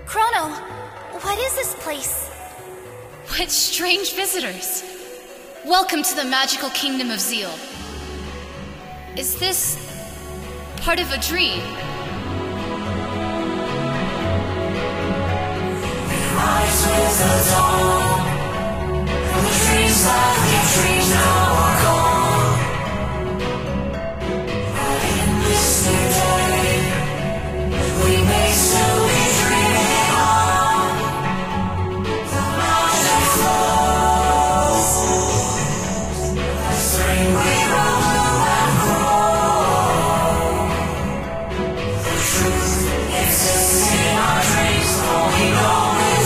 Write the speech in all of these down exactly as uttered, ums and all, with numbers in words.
Chrono, what is this place? What strange visitors! Welcome to the magical kingdom of Zeal. Is this part of a dream? Rise with the dawn, and the dreams that we dreamed now are gone. But in this new day, we may still be dreaming on. The magic flows, the spring we roll and grow. The truth exists in our dreams, all we know.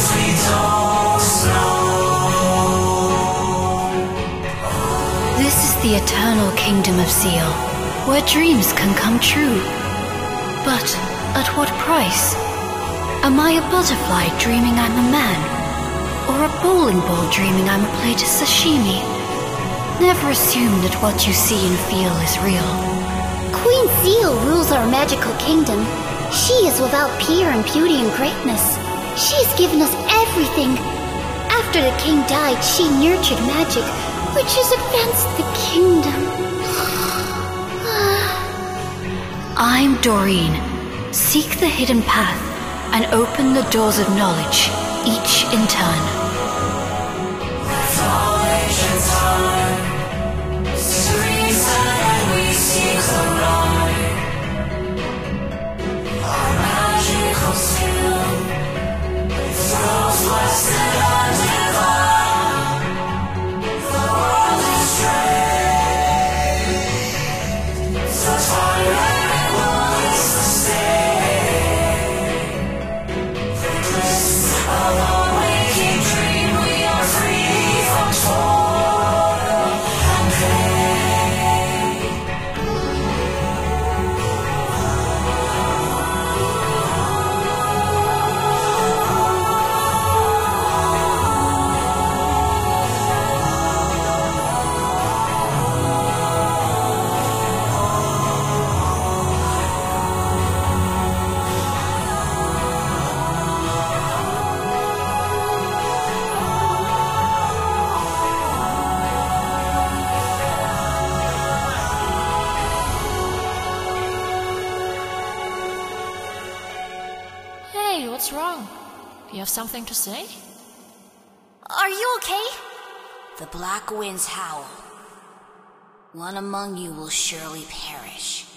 This is the eternal kingdom of Zeal, where dreams can come true. But at what price? Am I a butterfly dreaming I'm a man? Or a bowling ball dreaming I'm a plate of sashimi? Never assume that what you see and feel is real. Queen Zeal rules our magical kingdom. She is without peer in beauty and greatness. She has given us everything. After the king died, she nurtured magic, which has advanced the kingdom. I'm Doreen. Seek the hidden path and open the doors of knowledge, each in turn. Knowledge and time, mysteries and we seek the right. Our magical skill, those blessed and divine. The world is strange, the tyrant will is the same. The bliss of a waking dream, we are free from toil and pain. Hey, what's wrong? You have something to say? Are you okay? The black winds howl. One among you will surely perish.